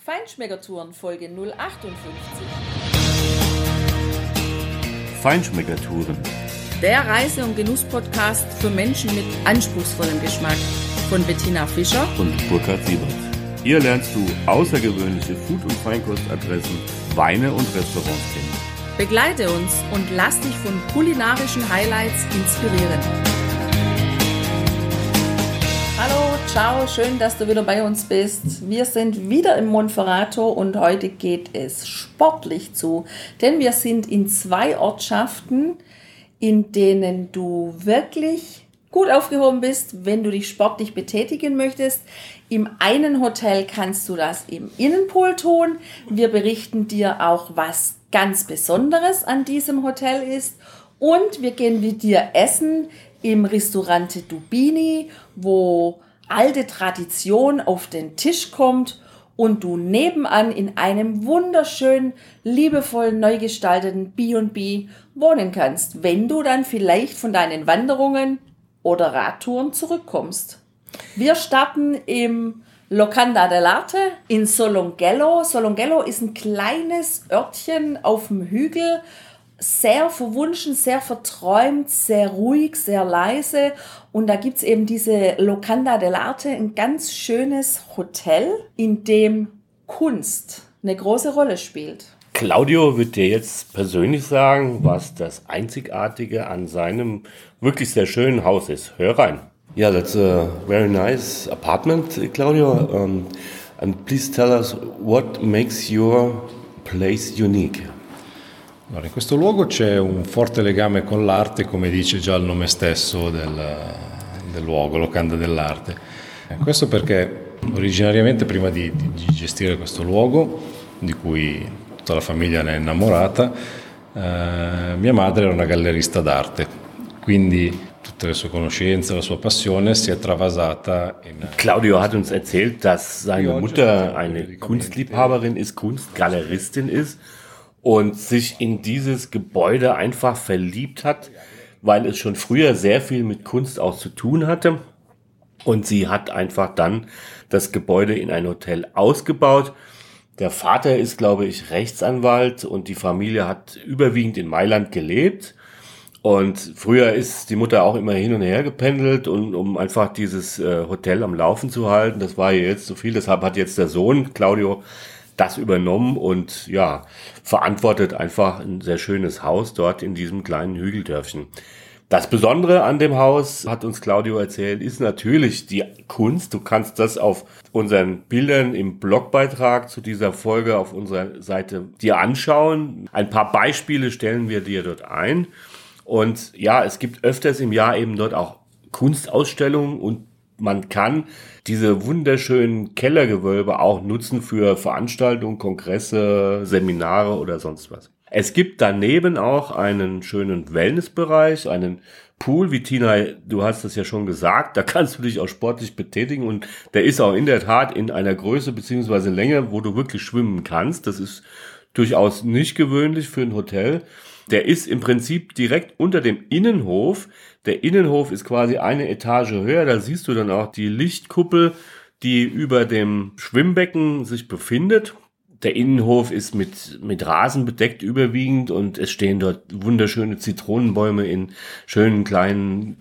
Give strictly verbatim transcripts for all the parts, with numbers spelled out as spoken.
Feinschmeckertouren Folge null achtundfünfzig. Feinschmeckertouren. Der Reise- und Genuss-Podcast für Menschen mit anspruchsvollem Geschmack von Bettina Fischer und Burkhard Siebert. Hier lernst du außergewöhnliche Food- und Feinkostadressen, Weine und Restaurants kennen. Begleite uns und lass dich von kulinarischen Highlights inspirieren. Hallo, ciao, schön, dass du wieder bei uns bist. Wir sind wieder im Monferrato und heute geht es sportlich zu, denn wir sind in zwei Ortschaften, in denen du wirklich gut aufgehoben bist, wenn du dich sportlich betätigen möchtest. Im einen Hotel kannst du das im Innenpool tun. Wir berichten dir auch, was ganz Besonderes an diesem Hotel ist. Und wir gehen mit dir essen im Ristorante Dubini, wo alte Tradition auf den Tisch kommt und du nebenan in einem wunderschönen, liebevoll neu gestalteten B und B wohnen kannst, wenn du dann vielleicht von deinen Wanderungen oder Radtouren zurückkommst. Wir starten im Locanda dell'Arte in Solongello. Solongello ist ein kleines Örtchen auf dem Hügel, sehr verwunschen, sehr verträumt, sehr ruhig, sehr leise. Und da gibt es eben diese Locanda dell'Arte, ein ganz schönes Hotel, in dem Kunst eine große Rolle spielt. Claudio wird dir jetzt persönlich sagen, was das Einzigartige an seinem wirklich sehr schönen Haus ist. Hör rein. Yeah, that's a very nice apartment, Claudio. Um, and please tell us what makes your place unique. Allora, in questo luogo c'è un forte legame con l'arte, come dice già il nome stesso del, del luogo, Locanda dell'Arte. Questo perché originariamente, prima di, di gestire questo luogo, di cui tutta la famiglia ne è innamorata, eh, mia madre era una gallerista d'arte, quindi tutte le sue conoscenze, la sua passione si è travasata in... Claudio hat uns erzählt, dass seine Mutter eine Kunstliebhaberin ist, Kunstgaleristin ist und sich in dieses Gebäude einfach verliebt hat, weil es schon früher sehr viel mit Kunst auch zu tun hatte. Und sie hat einfach dann das Gebäude in ein Hotel ausgebaut. Der Vater ist, glaube ich, Rechtsanwalt und die Familie hat überwiegend in Mailand gelebt. Und früher ist die Mutter auch immer hin und her gependelt, und um einfach dieses äh, Hotel am Laufen zu halten. Das war ihr jetzt zu viel. Deshalb hat jetzt der Sohn Claudio das übernommen und ja, verantwortet einfach ein sehr schönes Haus dort in diesem kleinen Hügeldörfchen. Das Besondere an dem Haus, hat uns Claudio erzählt, ist natürlich die Kunst. Du kannst das auf unseren Bildern im Blogbeitrag zu dieser Folge auf unserer Seite dir anschauen. Ein paar Beispiele stellen wir dir dort ein. Und ja, es gibt öfters im Jahr eben dort auch Kunstausstellungen und man kann diese wunderschönen Kellergewölbe auch nutzen für Veranstaltungen, Kongresse, Seminare oder sonst was. Es gibt daneben auch einen schönen Wellnessbereich, einen Pool, wie Tina, du hast es ja schon gesagt, da kannst du dich auch sportlich betätigen und der ist auch in der Tat in einer Größe bzw. Länge, wo du wirklich schwimmen kannst. Das ist durchaus nicht gewöhnlich für ein Hotel. Der ist im Prinzip direkt unter dem Innenhof. Der Innenhof ist quasi eine Etage höher. Da siehst du dann auch die Lichtkuppel, die über dem Schwimmbecken sich befindet. Der Innenhof ist mit, mit Rasen bedeckt überwiegend und es stehen dort wunderschöne Zitronenbäume in schönen kleinen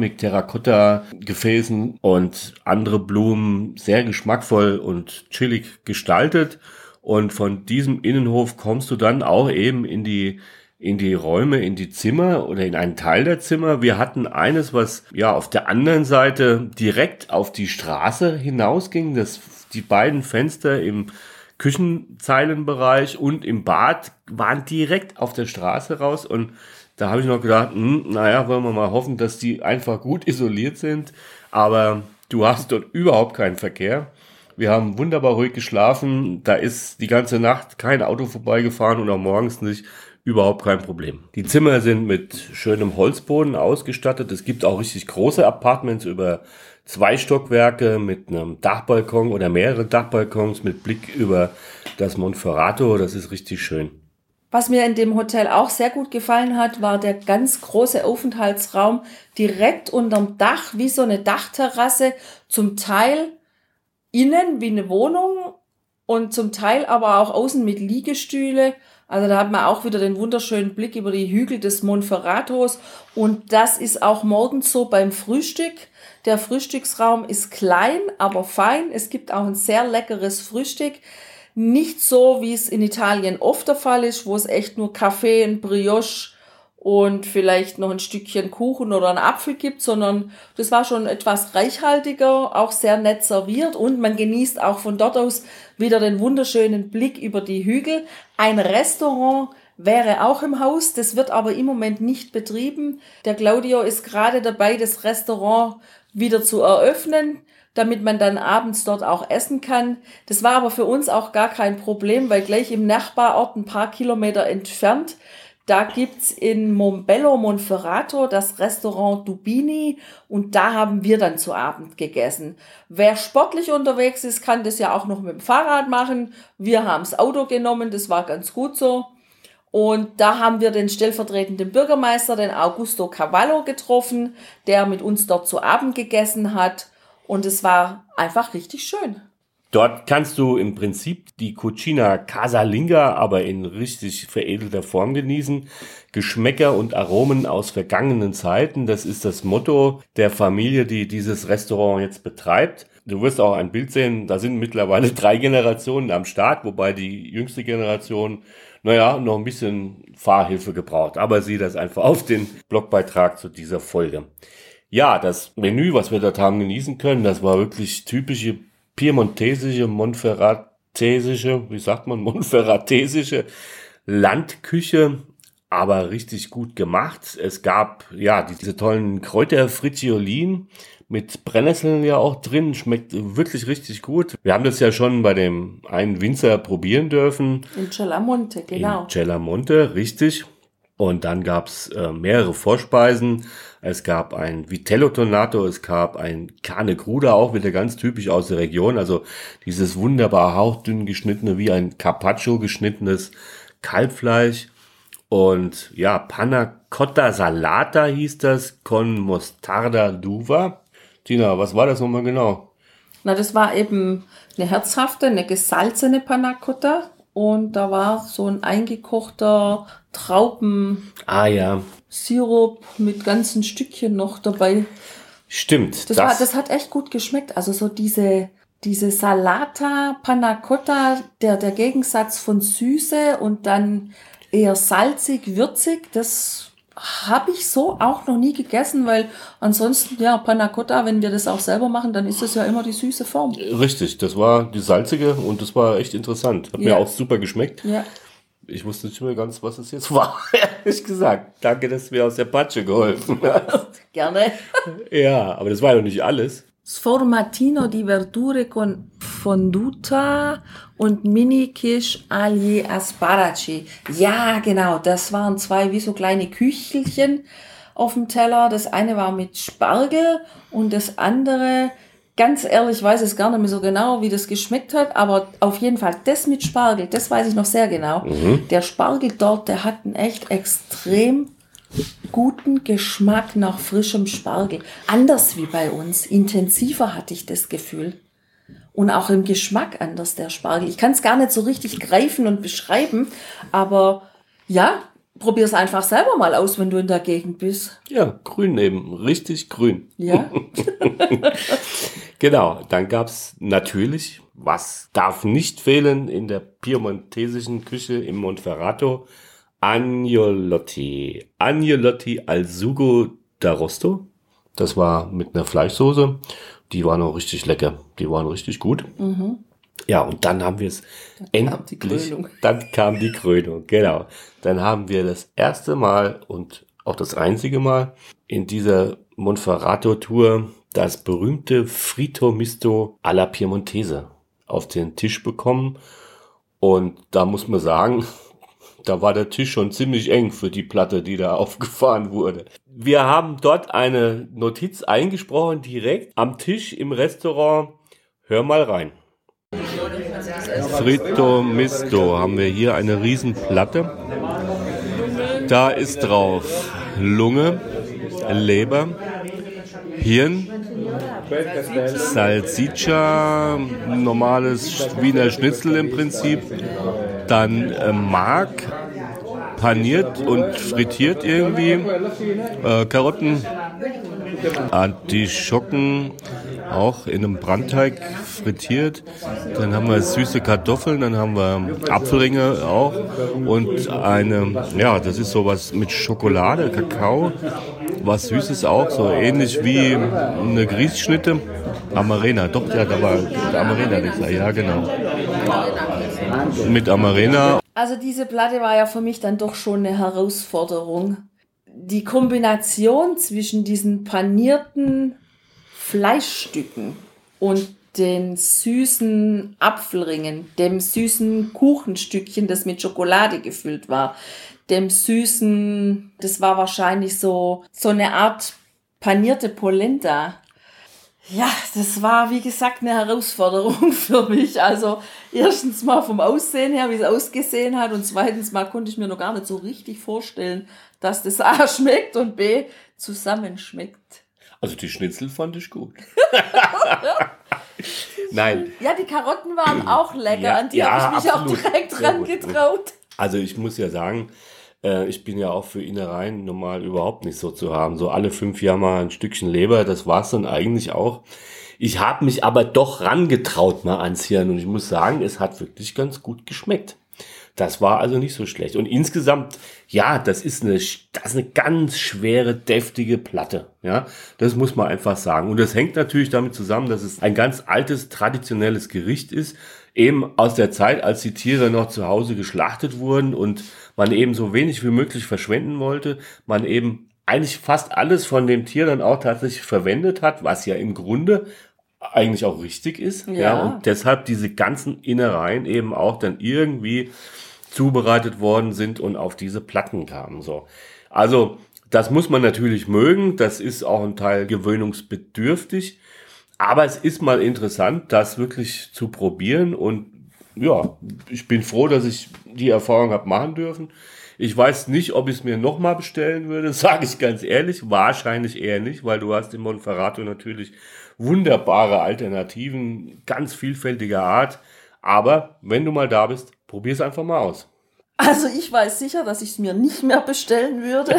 Keramik-Terrakotta-Gefäßen und andere Blumen, sehr geschmackvoll und chillig gestaltet. Und von diesem Innenhof kommst du dann auch eben in die in die Räume, in die Zimmer oder in einen Teil der Zimmer. Wir hatten eines, was ja auf der anderen Seite direkt auf die Straße hinausging. Das, die beiden Fenster im Küchenzeilenbereich und im Bad waren direkt auf der Straße raus. Und da habe ich noch gedacht, hm, naja, wollen wir mal hoffen, dass die einfach gut isoliert sind. Aber du hast dort überhaupt keinen Verkehr. Wir haben wunderbar ruhig geschlafen. Da ist die ganze Nacht kein Auto vorbeigefahren und auch morgens nicht. Überhaupt kein Problem. Die Zimmer sind mit schönem Holzboden ausgestattet. Es gibt auch richtig große Apartments über zwei Stockwerke mit einem Dachbalkon oder mehrere Dachbalkons mit Blick über das Monferrato. Das ist richtig schön. Was mir in dem Hotel auch sehr gut gefallen hat, war der ganz große Aufenthaltsraum direkt unterm Dach, wie so eine Dachterrasse, zum Teil innen wie eine Wohnung, und zum Teil aber auch außen mit Liegestühle. Also da hat man auch wieder den wunderschönen Blick über die Hügel des Monferratos und das ist auch morgens so beim Frühstück. Der Frühstücksraum ist klein, aber fein. Es gibt auch ein sehr leckeres Frühstück. Nicht so, wie es in Italien oft der Fall ist, wo es echt nur Kaffee, ein Brioche und vielleicht noch ein Stückchen Kuchen oder einen Apfel gibt, sondern das war schon etwas reichhaltiger, auch sehr nett serviert und man genießt auch von dort aus wieder den wunderschönen Blick über die Hügel. Ein Restaurant wäre auch im Haus, das wird aber im Moment nicht betrieben. Der Claudio ist gerade dabei, das Restaurant wieder zu eröffnen, damit man dann abends dort auch essen kann. Das war aber für uns auch gar kein Problem, weil gleich im Nachbarort ein paar Kilometer entfernt, da gibt's in Mombello Monferrato das Restaurant Dubini und da haben wir dann zu Abend gegessen. Wer sportlich unterwegs ist, kann das ja auch noch mit dem Fahrrad machen. Wir haben das Auto genommen, das war ganz gut so. Und da haben wir den stellvertretenden Bürgermeister, den Augusto Cavallo, getroffen, der mit uns dort zu Abend gegessen hat. Und es war einfach richtig schön. Dort kannst du im Prinzip die Cucina Casalinga aber in richtig veredelter Form genießen. Geschmäcker und Aromen aus vergangenen Zeiten, das ist das Motto der Familie, die dieses Restaurant jetzt betreibt. Du wirst auch ein Bild sehen, da sind mittlerweile drei Generationen am Start, wobei die jüngste Generation, naja, noch ein bisschen Fahrhilfe gebraucht. Aber sieh das einfach auf den Blogbeitrag zu dieser Folge. Ja, das Menü, was wir dort haben genießen können, das war wirklich typische piemontesische, monferratesische, wie sagt man, monferratesische Landküche, aber richtig gut gemacht. Es gab, ja, diese tollen Kräuterfrittiolin mit Brennnesseln ja auch drin, schmeckt wirklich richtig gut. Wir haben das ja schon bei dem einen Winzer probieren dürfen. In Cellamonte, genau. In Cellamonte, richtig. Und dann gab's äh, mehrere Vorspeisen. Es gab ein Vitello Tonnato, es gab ein Carne Cruda, auch wieder ganz typisch aus der Region. Also dieses wunderbar hauchdünn geschnittene, wie ein Carpaccio geschnittenes Kalbfleisch. Und ja, Panna Cotta Salata hieß das, con Mostarda d'Uva. Tina, was war das nochmal genau? Na, das war eben eine herzhafte, eine gesalzene Panna Cotta. Und da war so ein eingekochter Trauben ah, ja. Sirup mit ganzen Stückchen noch dabei. Stimmt. Das, das, war, das hat echt gut geschmeckt. Also so diese, diese Salata, Panna Cotta, der, der Gegensatz von Süße und dann eher salzig, würzig, das habe ich so auch noch nie gegessen, weil ansonsten, ja, Panna Cotta, wenn wir das auch selber machen, dann ist das ja immer die süße Form. Richtig, das war die salzige und das war echt interessant. Hat ja. mir auch super geschmeckt. Ja. Ich wusste nicht mehr ganz, was es jetzt war, ehrlich gesagt. Danke, dass du mir aus der Patsche geholfen hast. Gerne. Ja, aber das war ja nicht alles. Sformatino di verdure con fonduta und Mini-Quiche agli Asparaci. Ja, genau, das waren zwei wie so kleine Küchelchen auf dem Teller. Das eine war mit Spargel und das andere, ganz ehrlich, weiß ich gar nicht mehr so genau, wie das geschmeckt hat, aber auf jeden Fall das mit Spargel, das weiß ich noch sehr genau. Mhm. Der Spargel dort, der hat einen echt extrem guten Geschmack nach frischem Spargel. Anders wie bei uns. Intensiver hatte ich das Gefühl. Und auch im Geschmack anders, der Spargel. Ich kann es gar nicht so richtig greifen und beschreiben, aber ja, probier es einfach selber mal aus, wenn du in der Gegend bist. Ja, grün eben. Richtig grün. Ja. Genau, dann gab's natürlich, was darf nicht fehlen in der piemontesischen Küche im Monferrato, Agnolotti. Agnolotti al Sugo d'Arrosto. Das war mit einer Fleischsoße. Die waren auch richtig lecker. Die waren richtig gut. Mhm. Ja, und dann haben wir es endlich. Kam die Krönung. Dann kam die Krönung, genau. Dann haben wir das erste Mal und auch das einzige Mal in dieser Monferrato-Tour das berühmte Fritto Misto alla Piemontese auf den Tisch bekommen. Und da muss man sagen, da war der Tisch schon ziemlich eng für die Platte, die da aufgefahren wurde. Wir haben dort eine Notiz eingesprochen, direkt am Tisch im Restaurant. Hör mal rein. Fritto Misto haben wir hier eine Riesenplatte. Da ist drauf Lunge, Leber, Hirn, Salsiccia, normales Wiener Schnitzel im Prinzip. Dann äh, Mark, paniert und frittiert irgendwie. Äh, Karotten, Artischocken, auch in einem Brandteig frittiert. Dann haben wir süße Kartoffeln, dann haben wir Apfelringe auch und eine, ja, das ist sowas mit Schokolade, Kakao, was Süßes auch, so ähnlich wie eine Grießschnitte. Amarena, doch, ja, da war Amarena, ja, genau. Mit Amarena. Also diese Platte war ja für mich dann doch schon eine Herausforderung. Die Kombination zwischen diesen panierten Fleischstücken und den süßen Apfelringen, dem süßen Kuchenstückchen, das mit Schokolade gefüllt war, dem süßen, das war wahrscheinlich so, so eine Art panierte Polenta. Ja, das war, wie gesagt, eine Herausforderung für mich. Also erstens mal vom Aussehen her, wie es ausgesehen hat, und zweitens mal konnte ich mir noch gar nicht so richtig vorstellen, dass das A schmeckt und B zusammenschmeckt. Also die Schnitzel fand ich gut. Nein. Ja, die Karotten waren auch lecker, Ja, an die ja, habe ich mich absolut. auch direkt dran getraut. Also ich muss ja sagen, äh, ich bin ja auch für Innereien normal überhaupt nicht so zu haben. So alle fünf Jahre mal ein Stückchen Leber, das war's dann eigentlich auch. Ich habe mich aber doch rangetraut mal ans Hirn und ich muss sagen, es hat wirklich ganz gut geschmeckt. Das war also nicht so schlecht. Und insgesamt, ja, das ist eine, das ist eine ganz schwere, deftige Platte. Ja, das muss man einfach sagen. Und das hängt natürlich damit zusammen, dass es ein ganz altes, traditionelles Gericht ist. Eben aus der Zeit, als die Tiere noch zu Hause geschlachtet wurden und man eben so wenig wie möglich verschwenden wollte. Man eben eigentlich fast alles von dem Tier dann auch tatsächlich verwendet hat, was ja im Grunde eigentlich auch richtig ist. Ja, Ja. und deshalb diese ganzen Innereien eben auch dann irgendwie zubereitet worden sind und auf diese Platten kamen. So, also das muss man natürlich mögen. Das ist auch ein Teil gewöhnungsbedürftig. Aber es ist mal interessant, das wirklich zu probieren. Und ja, ich bin froh, dass ich die Erfahrung habe machen dürfen. Ich weiß nicht, ob ich es mir nochmal bestellen würde, sage ich ganz ehrlich. Wahrscheinlich eher nicht, weil du hast in Monferrato natürlich wunderbare Alternativen, ganz vielfältiger Art. Aber wenn du mal da bist, probier es einfach mal aus. Also ich weiß sicher, dass ich es mir nicht mehr bestellen würde.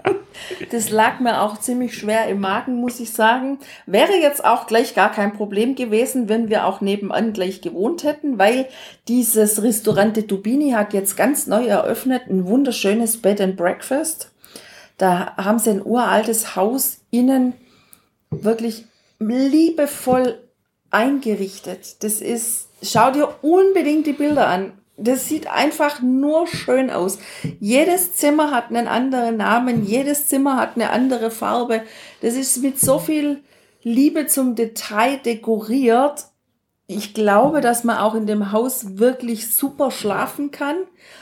Das lag mir auch ziemlich schwer im Magen, muss ich sagen. Wäre jetzt auch gleich gar kein Problem gewesen, wenn wir auch nebenan gleich gewohnt hätten, weil dieses Ristorante Dubini hat jetzt ganz neu eröffnet, ein wunderschönes Bed and Breakfast. Da haben sie ein uraltes Haus innen wirklich liebevoll eingerichtet. Das ist, schau dir unbedingt die Bilder an. Das sieht einfach nur schön aus. Jedes Zimmer hat einen anderen Namen, jedes Zimmer hat eine andere Farbe. Das ist mit so viel Liebe zum Detail dekoriert. Ich glaube, dass man auch in dem Haus wirklich super schlafen kann.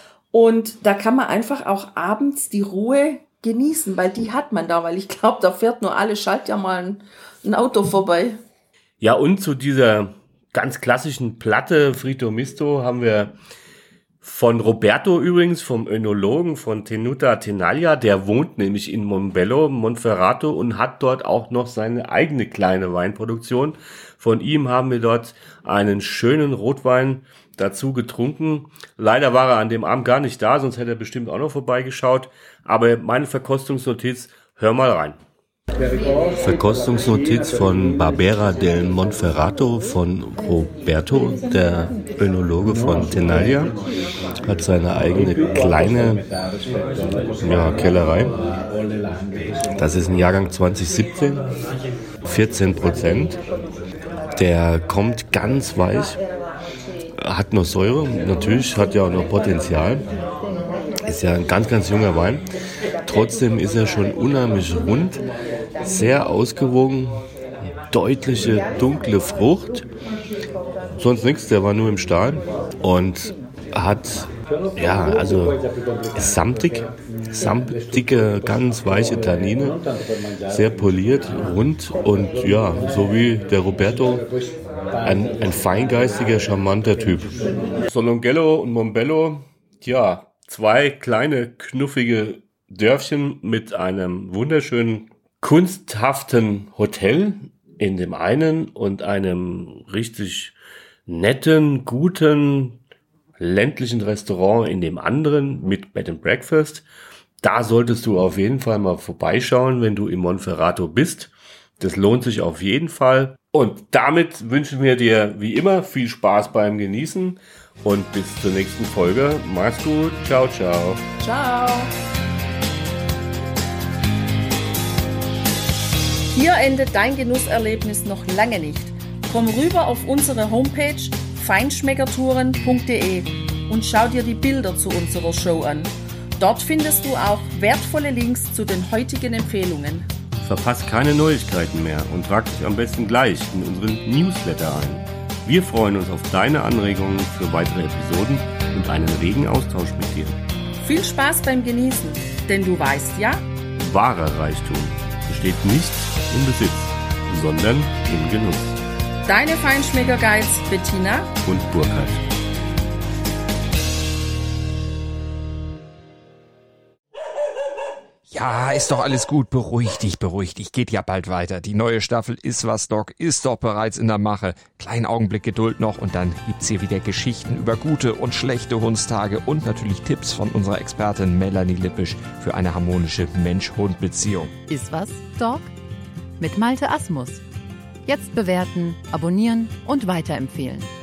Und da kann man einfach auch abends die Ruhe genießen, weil die hat man da. Weil ich glaube, da fährt nur alle Schaltjahr mal ein, ein Auto vorbei. Ja, und zu dieser ganz klassischen Platte Frito Misto haben wir von Roberto übrigens, vom Önologen von Tenuta Tenaglia, der wohnt nämlich in Mombello, Monferrato und hat dort auch noch seine eigene kleine Weinproduktion. Von ihm haben wir dort einen schönen Rotwein dazu getrunken. Leider war er an dem Abend gar nicht da, sonst hätte er bestimmt auch noch vorbeigeschaut. Aber meine Verkostungsnotiz, hör mal rein. Verkostungsnotiz von Barbera del Monferrato von Roberto, der Önologe von Tenaglia, hat seine eigene kleine ja, Kellerei. Das ist ein Jahrgang zwanzig siebzehn, vierzehn Prozent. Der kommt ganz weich, hat noch Säure, natürlich hat ja auch noch Potenzial. Ist ja ein ganz, ganz junger Wein. Trotzdem ist er schon unheimlich rund, sehr ausgewogen, deutliche dunkle Frucht. Sonst nichts, der war nur im Stahl und hat, ja, also samtig, samtige, ganz weiche Tannine, sehr poliert, rund und ja, so wie der Roberto, ein, ein feingeistiger, charmanter Typ. Solongello und Mombello, ja, zwei kleine, knuffige Dörfchen mit einem wunderschönen, kunsthaften Hotel in dem einen und einem richtig netten, guten, ländlichen Restaurant in dem anderen mit Bed and Breakfast. Da solltest du auf jeden Fall mal vorbeischauen, wenn du in Monferrato bist. Das lohnt sich auf jeden Fall. Und damit wünschen wir dir wie immer viel Spaß beim Genießen und bis zur nächsten Folge. Mach's gut. Ciao, ciao. Ciao. Hier endet dein Genusserlebnis noch lange nicht. Komm rüber auf unsere Homepage feinschmeckertouren punkt de und schau dir die Bilder zu unserer Show an. Dort findest du auch wertvolle Links zu den heutigen Empfehlungen. Verpasst keine Neuigkeiten mehr und trag dich am besten gleich in unseren Newsletter ein. Wir freuen uns auf deine Anregungen für weitere Episoden und einen regen Austausch mit dir. Viel Spaß beim Genießen, denn du weißt ja, wahrer Reichtum besteht nicht im Besitz, sondern im Genuss. Deine Feinschmecker-Guides Bettina und Burkhard. Ja, ist doch alles gut. Beruhig dich, beruhig dich. Geht ja bald weiter. Die neue Staffel Ist was, Doc ist doch bereits in der Mache. Kleinen Augenblick Geduld noch und dann gibt's hier wieder Geschichten über gute und schlechte Hundstage und natürlich Tipps von unserer Expertin Melanie Lippisch für eine harmonische Mensch-Hund-Beziehung. Ist was, Doc? Mit Malte Asmus. Jetzt bewerten, abonnieren und weiterempfehlen.